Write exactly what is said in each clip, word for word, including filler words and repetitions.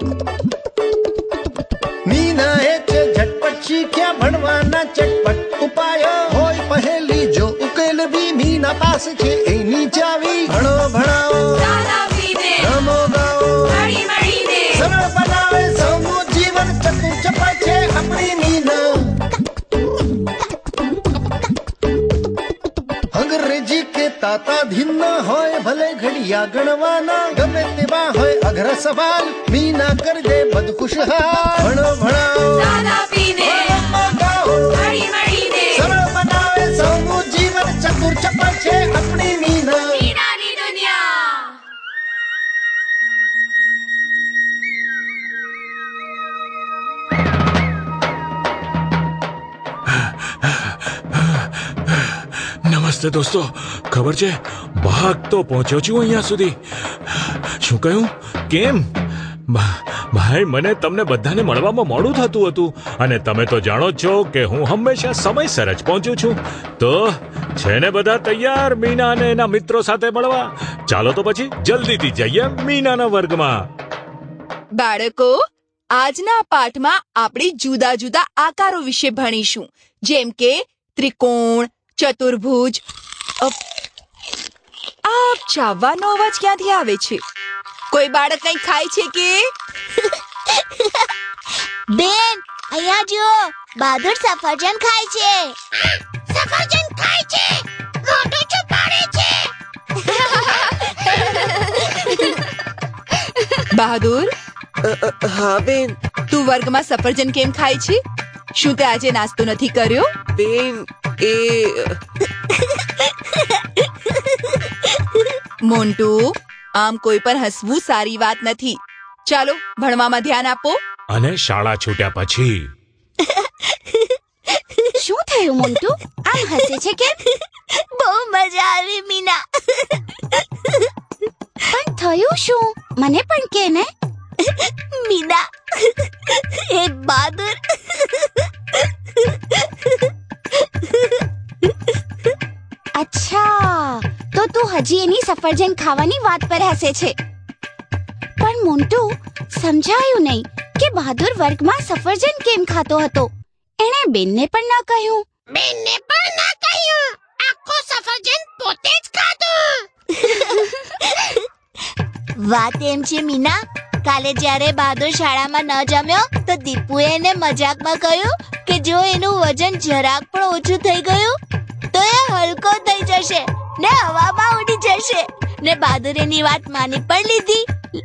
મીનાએ તે ઝટપટ શીખ્યા ભણવાના ચટપટ ઉપાયો. હોય પહેલી જો ઉકેલવી મીના પાસે છે એની ચાવી. ભણો ભણાવો રમો ગાઓ સરળ બનાવે સૌનું જીવન. ચતુર ચપળ છે આપણી મીના. અંગ્રેજી કે તાતા ધીન હોય ભલે ઘડિયા ગણવાના. ગમે તેવા હોય અઘર સવાલ મીના કરી દે બધ ખુશહાલ. ભણો ભણાવો સરળ બનાવે સૌનું જીવન. ચતુર ચપળ છે આપણી મીના. નમસ્તે દોસ્તો, ખબર છે ભાગતો પહોંચ્યો છું અહીંયા સુધી. શું કહ્યું? કેમ? ભાઈ, મને તમને બધાને મળવામાં મોડું થતું હતું અને તમે તો જાણો જ છો કે હું હંમેશા સમયસર જ પહોંચું છું. તો છે ને બધા તૈયાર મીના અને એના મિત્રો સાથે મળવા? ચાલો તો પછી જલ્દીથી જઈએ મીનાના વર્ગમાં. બાળકો, આજના પાઠમાં આપણે જુદા જુદા આકારો વિશે ભણીશું, જેમ કે ત્રિકોણ, ચતુર્ભુજ. આ ચાવવાનો અવાજ ક્યાંથી આવે છે? કોઈ બાળક કંઈ ખાય છે કે? બેન, અહીંયા જો, બહાદુર સફરજન ખાય છે. સફરજન ખાય છે, મોઢું છુપાડે છે. બહાદુર, હા બેન. તું વર્ગમાં સફરજન કેમ ખાય છે? શું તે આજે નાસ્તો નથી કર્યો? બેન, એ મોન્ટુ, આમ કોઈ પર હસવું સારી વાત નથી. ચાલો ભણવામાં ધ્યાન આપો. અને શાળા છૂટ્યા પછી શું થયું મોન્ટુ? આમ હસે છે કેમ? બહુ મજા આવી મીના. પણ થયું શું? મને પણ કે ને. મીના, એ બહાદુર. અચ્છા, તો તું હજી એની સફરજન ખાવાની વાત પર હસે છે. પણ મોન્ટુ, સમજાયું નહીં કે બહાદુર વર્ગમાં સફરજન કેમ ખાતો હતો. એણે બેનને પણ ના કહ્યું. બેનને પણ ના કહ્યું. આખો સફરજન પોતે જ ખાધું. વાત એમ છે મીના, કાલે જ્યારે બહાદુર શાળામાં ન જમ્યો તો દીપુએ એને મજાકમાં કહ્યું કે જો એનું વજન જરાક પણ ઓછું થઈ ગયું તો એ હલકો થઈ જશે ને હવામાં ઉડી જશે. ને બહાદુર એની વાત માની પણ લીધી.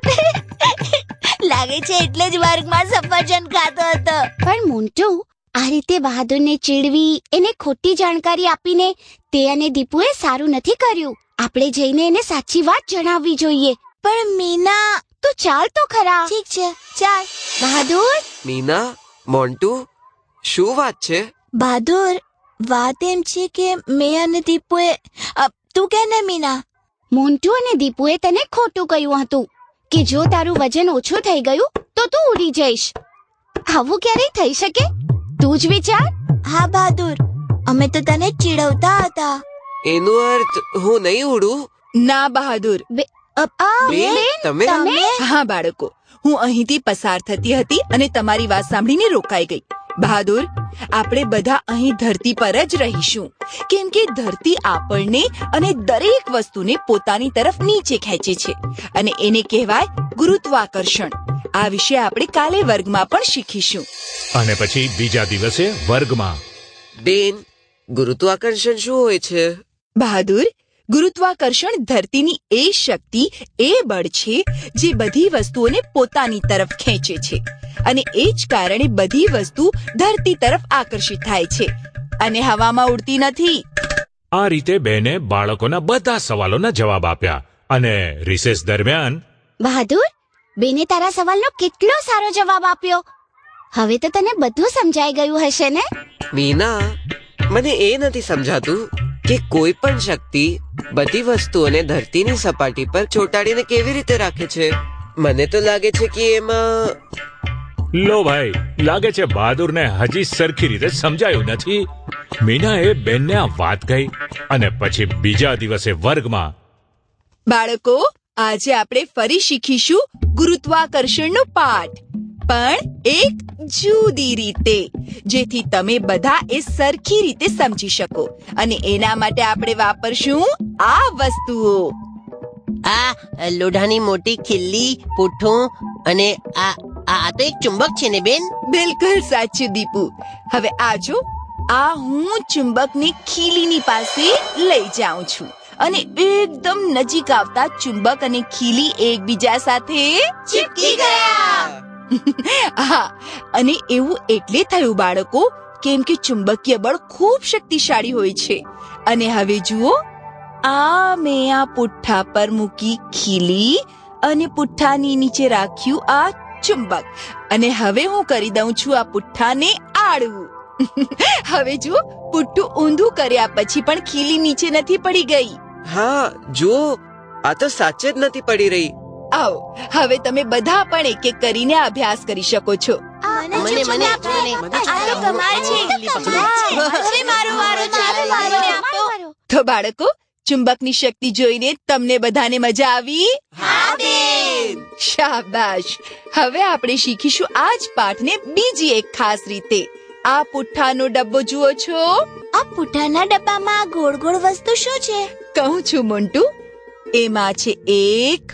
લાગે છે એટલે જ વર્ગમાં સફરજન ખાતો હતો. પણ મોન્ટુ, આ રીતે બહાદુરને ચીડવી, એને ખોટી જાણકારી આપીને તે અને દીપુએ સારું નથી કર્યું. આપણે જઈને એને સાચી વાત જણાવવી જોઈએ. પણ મીના, તું ચાલ તો ખરા. ઠીક છે, ચાલ. બહાદુર. મીના, મોન્ટુ, શું વાત છે? બહાદુર, વાત એમ છે કે મેં અને દીપુએ... તું કે ને મીના? મોન્ટુ અને દીપુએ તને ખોટું કહ્યું હતું કે જો તારું વજન ઓછું થઈ ગયું તો તું ઉડી જઈશ. આવું ક્યારેય થઈ શકે? તું જ વિચાર. હા બહાદુર, અમે તો તને ચીડવતા હતા. એનો અર્થ હું નહીં ઉડું? ના બહાદુર. તમે? હા બાળકો, હું અહીંથી પસાર થતી હતી અને તમારી વાત સાંભળીને રોકાઈ ગઈ. બહાદુર, આપણે બધા અહીં ધરતી પર જ રહીશું, કેમ કે ધરતી આપણને અને દરેક વસ્તુને પોતાની તરફ નીચે ખેંચે છે અને એને કહેવાય ગુરુત્વાકર્ષણ. આ વિશે આપણે કાલે વર્ગમાં પણ શીખીશું. અને પછી બીજા દિવસે વર્ગમાં. બેન, ગુરુત્વાકર્ષણ શું હોય છે? બહાદુર, ગુરુત્વાકર્ષણ ધરતીની એ શક્તિ, એ બળ છે જે બધી વસ્તુઓને પોતાની તરફ ખેંચે છે અને એ જ કારણે બધી વસ્તુ ધરતી તરફ આકર્ષિત થાય છે અને હવામાં ઉડતી નથી. આ રીતે બેને બાળકોના બધા સવાલોના જવાબ આપ્યા અને રિસેસ દરમિયાન... બહાદુર, બેને તારા સવાલનો કેટલો સારો જવાબ આપ્યો. હવે તો તને બધું સમજાઈ ગયું હશે ને? મીના, મને એ નથી સમજાતું કે કોઈ પણ શક્તિ બધી વસ્તુઓને ધરતીની સપાટી પર ચોંટાડીને કેવી રીતે રાખે છે. મને તો લાગે છે કે એમાં... લો ભાઈ, લાગે છે બહાદુરને હજી સરખી રીતે સમજાયું નથી. મીનાએ બેનને આ વાત કહી અને પછી બીજા દિવસે વર્ગમાં... બાળકો, આજે આપણે ફરી શીખીશું ગુરુત્વાકર્ષણનો પાઠ, પણ એક જુદી રીતે, જેથી તમે બધા એ સરખી રીતે સમજી શકો. અને એના માટે આપણે વાપરશું આ વસ્તુઓ. આ લોઢાની મોટી ખીલ્લી, પૂઠું અને આ આ તો એક ચુંબક છે ને બેન? બિલકુલ સાચું દીપુ. હવે આજો, આ હું ચુંબકની ખીલીની પાસે લઈ જાઉં છું અને એકદમ નજીક આવતા ચુંબક અને ખીલી એકબીજા સાથે ચીપકી ગયા. હા, અને એવું એટલે થયું બાળકો, કેમ કે ચુંબકીય બળ ખૂબ શક્તિશાળી હોય છે. અને હવે જુઓ, આ મેં આ પુઠ્ઠા પર મૂકી ખીલી અને પુઠ્ઠાની નીચે રાખ્યું આ ચુંબક. અને હવે હું કરી દઉં છું આ પુઠ્ઠાને આડું. હવે જુઓ, પુઠ્ઠું ઊંધું કર્યા પછી પણ ખીલી નીચે નથી પડી ગઈ. હા, જુઓ, આ તો સાચે જ નથી પડી રહી. આવો, હવે તમે બધા પણ એક એક કરીને અભ્યાસ કરી શકો છો. મને મને મને આ તો કમાલ છે. હવે મારો વારો છે. મને આપો. તો બાળકો, ચુંબકની શક્તિ જોઈને તમને બધાને મજા આવી? હા બેન. શાબાશ. હવે આપણે શીખીશું આ જ પાઠને બીજી એક ખાસ રીતે. આ પુઠ્ઠાનો ડબ્બો જુઓ છો? આ પુઠ્ઠાના ડબ્બામાં ગોળ ગોળ વસ્તુ શું છે? કહું છું મોન્ટુ, એમાં છે એક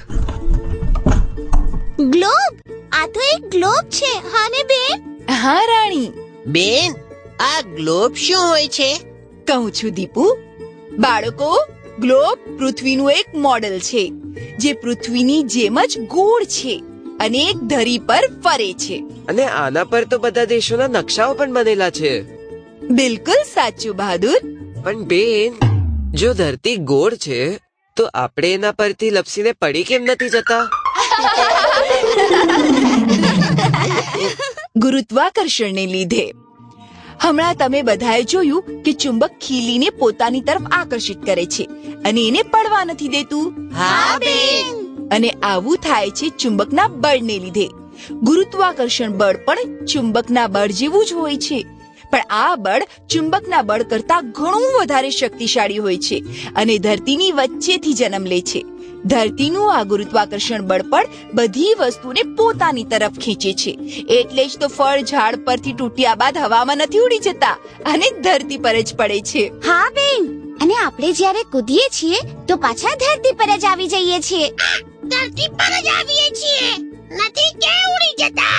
ગ્લોબ. આ તો એક ગ્લોબ છે. હા ને બેન? હા રાણી. બેન, આ ગ્લોબ શું હોય છે? કહું છું દીપુ. બાળકો, ગ્લોબ પૃથ્વીનું એક મોડેલ છે, જે પૃથ્વીની જેમ જ ગોળ છે અને એક ધરી પર ફરે છે. અને આના પર તો બધા દેશોના નકશાઓ પણ બનેલા છે. બિલકુલ સાચું બહાદુર. પણ બેન, જો ધરતી ગોળ છે તો આપણે એના પરથી લપસીને પડી કેમ નથી જતા? ગુરુત્વાકર્ષણને લીધે. હમણાં તમે બધાએ જોયું કે ચુંબક ખીલીને પોતાની તરફ આકર્ષિત કરે છે અને એને પડવા નથી દેતું. હા બેન. અને આવું થાય છે ચુંબકના બળને લીધે. ગુરુત્વાકર્ષણ બળ પણ ચુંબકના બળ જેવું જ હોય છે, પણ આ બળ ચુંબકના બળ કરતા ઘણું વધારે શક્તિશાળી હોય છે અને ધરતીની વચ્ચેથી જન્મ લે છે. ધરતીનું આ ગુરુત્વાકર્ષણ બળ પણ બધી વસ્તુને પોતાની તરફ ખેંચે છે. એટલે જ તો ફળ ઝાડ પરથી તૂટ્યા બાદ હવામાં નથી ઉડી જતા અને ધરતી પર જ પડે છે. હા બેન. અને આપણે જ્યારે કૂદીએ છીએ તો પાછા ધરતી પર જ આવી જઈએ છીએ. ધરતી પર જ આવીએ છીએ, નથી કે ઉડી જતા.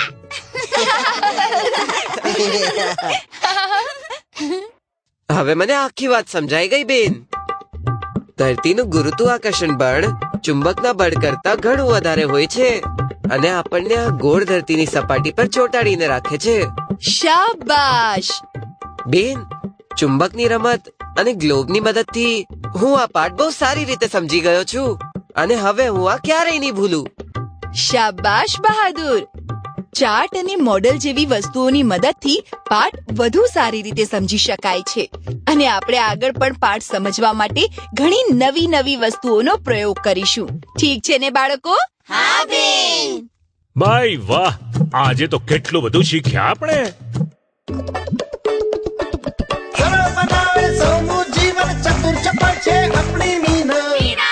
હવે મને આખી વાત સમજાઈ ગઈ બેન. ધરતીનું ગુરુત્વાકર્ષણ બળ ચુંબકના બળ કરતા ઘણું વધારે હોય છે અને આપણને આ ગોળ ધરતીની સપાટી પર ચોંટાડીને રાખે છે. શાબાશ. બેન, ચુંબકની રમત અને ગ્લોબની મદદથી હું આ પાઠ બહુ સારી રીતે સમજી ગયો છું અને હવે હું આ ક્યારેય નહીં ભૂલું. શાબાશ બહાદુર. ચાર્ટ અને મોડેલ જેવી વસ્તુઓની મદદથી પાઠ વધુ સારી રીતે સમજી શકાય છે અને આપણે આગળ પણ પાઠ સમજવા માટે ઘણી નવી નવી વસ્તુઓનો પ્રયોગ કરીશું. ઠીક છે ને બાળકો? હા બેન. ભાઈ વાહ, આજે તો કેટલું બધું શીખ્યા આપણે. સરળ બનાવે સૌનું જીવન, ચતુર ચપળ છે આપણી મીના.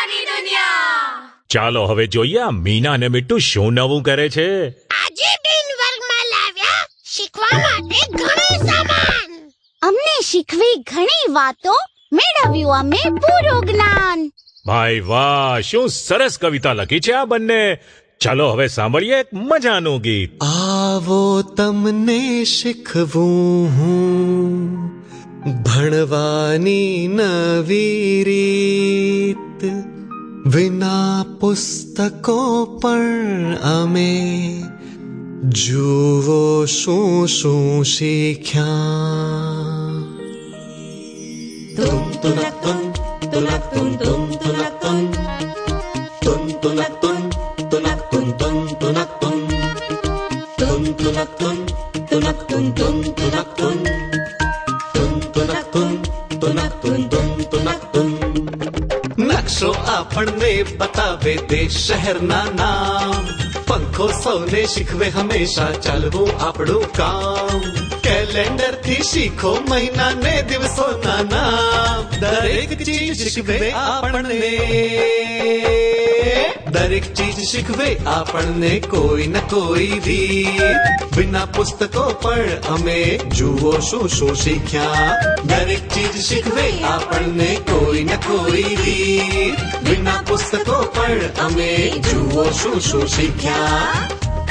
ચાલો હવે જોઈએ આ મીના અને મીઠું શું નવું કરે છે. આજે બેન વર્ગમાં લાવ્યા શીખવા માટે ઘણું સામાન. અમને શીખવી ઘણી વાતો, મેળવ્યું અમે પૂરું જ્ઞાન. ભાઈ વાહ, શું સરસ કવિતા લખી છે આ બંને. ચાલો હવે સાંભળીએ એક મજાનું ગીત. આવો તમને શીખવું હું ભણવાની નવી રીત, વિના પુસ્તકો પણ અમે જુઓ શું શું શીખ્યા. તુમ તુનક તુમ તુનક તુમ તુમ તુનક તુમ તુમ તુનક તુમ તુનક તુમ તુમ તુનક તુમ તુમ તુનક તુમ તુનક તુમ તુમ તુનક તુમ તુમ તુનક તુમ તુનક તુમ તુમ તુનક તુમ. નકશો આપણને બતાવે દેશ શહેરના નામ, પંખો સૌને શીખવે હંમેશા ચાલવું આપણું કામ. કેલેન્ડર થી શીખો મહિના ને દિવસોના નામ, દરેક ચીજ શીખવે આપણને દરેક ચીજ શીખવે આપણને કોઈ ન કોઈ રીત, વિના પુસ્તકો પણ અમે જુઓ શું શું શીખ્યા. દરેક ચીજ શીખવે આપણને કોઈ ન કોઈ રીત, વિના પુસ્તકો પણ અમે જુઓ શું શું શીખ્યા.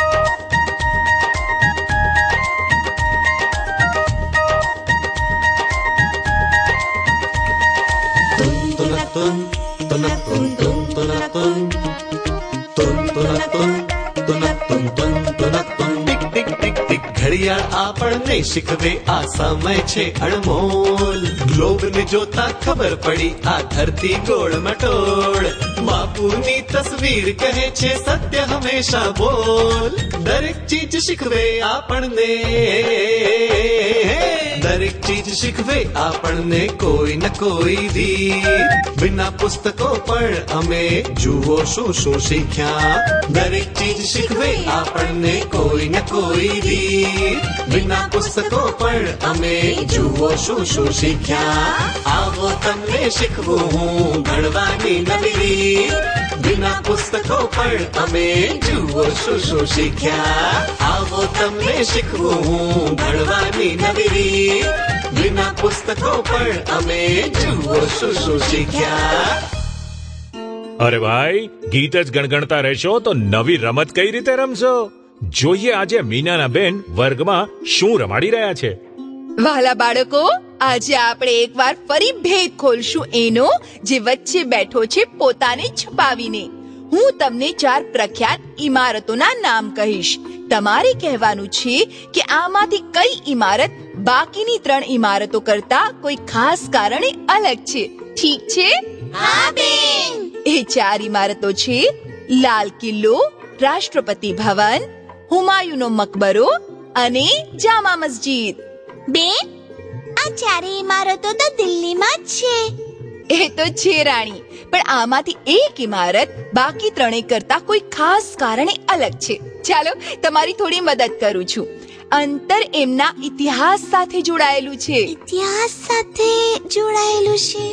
ઘડિયાળ આપણને શીખવે આ સમય છે અણમોલ, ગ્લોબ ને જોતા ખબર પડી આ ધરતી ગોળ મટોળ. બાપુની તસવીર કહે છે સત્ય હંમેશા બોલ. દરેક ચીજ શીખવે આપણને, દરેક ચીજ શીખવે આપણને કોઈ ન કોઈ રીત, વિના પુસ્તકો પણ અમે જુઓ શું શું શીખ્યા. દરેક ચીજ શીખવે આપણને કોઈ ન કોઈ રીત, વિના પુસ્તકો પણ અમે જુઓ શું શું શીખ્યા. આવો તમને શીખવું હું ભણવાની નવી રીત, વિના પુસ્તકો પણ અમે જુઓ શું શું શીખ્યા. આવો તમને શીખવું હું ભણવાની નવી રીત, વિના પુસ્તકો પણ અમે જુઓ શું શું શીખ્યા. અરે ભાઈ, ગીત જ ગણગણતા રહેશો તો નવી રમત કઈ રીતે રમશો? જોઈએ આજે મીનાના બેન વર્ગમાં શું રમાડી રહ્યા છે. વહાલા બાળકો, આજે આપણે એકવાર ફરી ભેદ ખોલશું એનો જે વચ્ચે બેઠો છે પોતાને છુપાવીને. હું તમને ચાર પ્રખ્યાત ઇમારતોના નામ કહીશ. તમારે કહેવાનું છે કે આમાંથી કઈ ઇમારત બાકીની ત્રણ ઇમારતો કરતા કોઈ ખાસ કારણે અલગ છે. ઠીક છે? હા બેન. એ ચાર ઇમારતો છે લાલ કિલ્લો, રાષ્ટ્રપતિ ભવન, હુમાયુનો મકબરો અને જામા મસ્જિદ. બેન, આ ચારે ઇમારતો તો દિલ્હીમાં જ છે. એ તો છે રાણી, પણ આમાંથી એક ઇમારત બાકી ત્રણેય કરતા કોઈ ખાસ કારણે અલગ છે. ચાલો તમારી થોડી મદદ કરું છું. અંતર એમના ઇતિહાસ સાથે જોડાયેલું છે. ઇતિહાસ સાથે જોડાયેલું છે?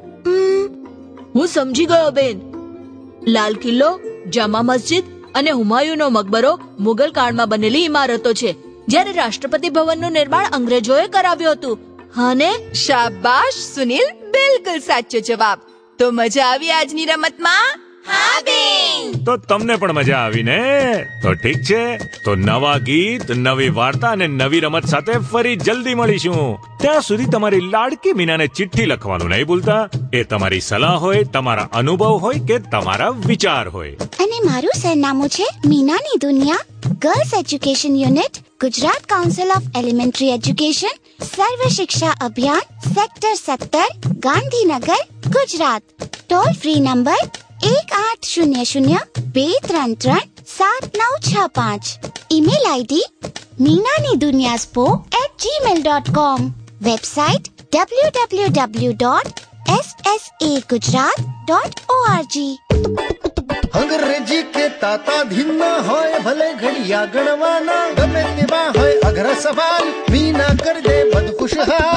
હું સમજી ગયો બેન. લાલ કિલ્લો, જામા મસ્જિદ અને હુમાયુનો મકબરો મુગલ કાળમાં બનેલી ઇમારતો છે, જ્યારે રાષ્ટ્રપતિ ભવનનું નિર્માણ અંગ્રેજોએ કરાવ્યું હતું. અને શાબાશ સુનિલ, બિલકુલ સાચો જવાબ. તો મજા આવી આજની રમતમાં? હા બેન. તો તમને પણ મજા આવી ને? તો ઠીક છે, તો નવા ગીત, નવી વાર્તા અને નવી રમત સાથે ફરી જલ્દી મળીશું. ત્યાં સુધી તમારી લાડકી મીનાને ચિઠ્ઠી લખવાનું નહીં ભૂલતા. એ તમારી સલાહ હોય, તમારા અનુભવ હોય કે તમારા વિચાર હોય. અને મારું સરનામું છે મીનાની દુનિયા, girls education unit, Gujarat council of elementary education, Sarva Shiksha Abhiyan, sector સત્તર, Gandhinagar, Gujarat. Toll free number એક આઠ શૂન્ય શૂન્ય બે ત્રણ ત્રણ સાત નવ છ પાંચ. ઈમેલ આઈડી મીનાની દુનિયા સ્પો at Gmail dot com. Website W W W dot S S A Gujarat dot O R G. અંગ્રેજી કે તાતા ધીમા હોય ભલે ઘડિયા ગણવાના, ગમે તેવા હોય અઘરા સવાલ મીના કર દે બધ ખુશહાલ.